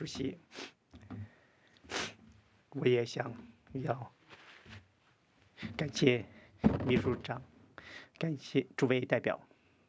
主席，我也要感谢秘书长，感谢诸位代表。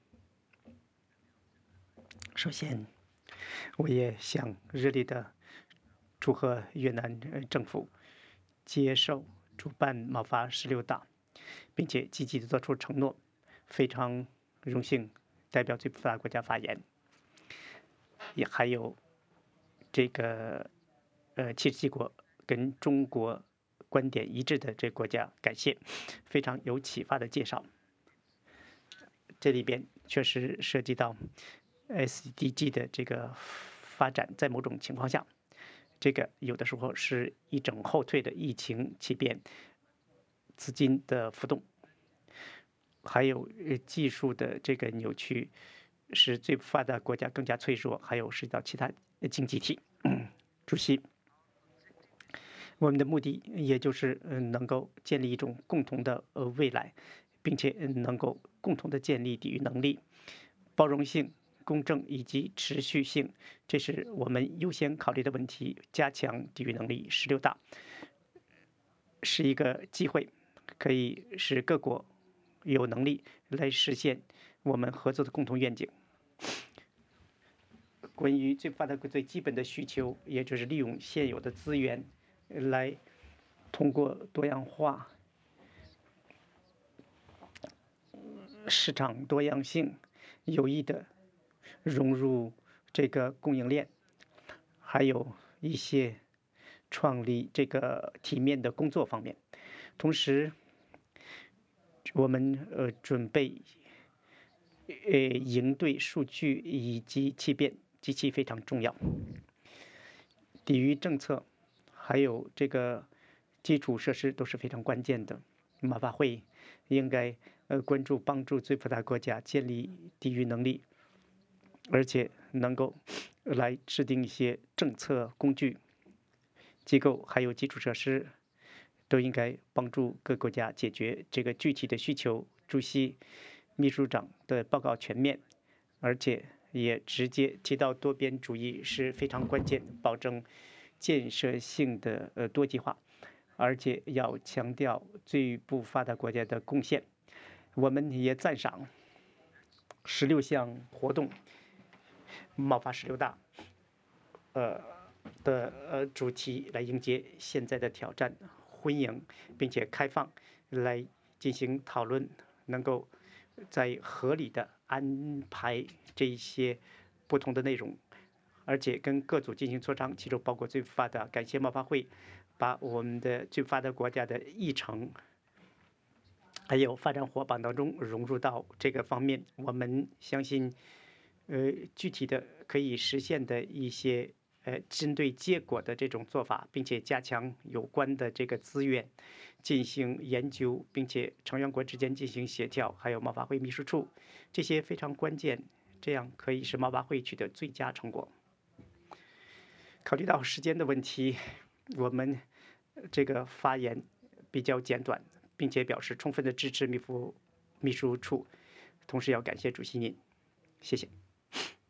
首先，我也想热烈的祝贺越南政府接受主办贸发16大，并且积极的做出承诺，非常荣幸代表最发达国家发言。也还有这个77国跟中国观点一致的这国家，感谢，非常有启发的介绍。这里边确实涉及到 SDG 的这个发展，在某种情况下，这个有的时候是一种后退的疫情起变，资金的浮动，还有技术的这个扭曲，使最发达国家更加脆弱，还有涉及到其他经济体。主席，我们的目的也就是能够建立一种共同的未来，并且能够共同的建立抵御能力、包容性、公正以及持续性，这是我们优先考虑的问题。加强抵御能力，16大是一个机会，可以使各国有能力来实现我们合作的共同愿景。关于最发达国最基本的需求，也就是利用现有的资源，来通过多样化、市场多样性，有意的融入这个供应链，还有一些创立这个体面的工作方面。同时，我们准备应对数据以及欺骗，极其非常重要。抵御政策还有这个基础设施都是非常关键的。贸发会应该关注帮助最发达国家建立抵御能力，而且能够来制定一些政策工具、机构还有基础设施，都应该帮助各国家解决这个具体的需求。主席、秘书长的报告全面，而且也直接提到多边主义是非常关键，保证建设性的多极化，而且要强调最不发达国家的贡献。我们也赞赏16项活动，贸发16大的主题来迎接现在的挑战，欢迎并且开放来进行讨论，能够在合理的安排这些不同的内容，而且跟各组进行磋商，其中包括最发达。感谢贸发会把我们的最发达国家的议程还有发展伙伴当中融入到这个方面。我们相信具体的可以实现的一些针对结果的这种做法，并且加强有关的这个资源进行研究，并且成员国之间进行协调，还有贸发会秘书处，这些非常关键，这样可以使贸发会取得最佳成果。考虑到时间的问题，我们这个发言比较简短，并且表示充分的支持秘书处，同时要感谢主席您，谢谢。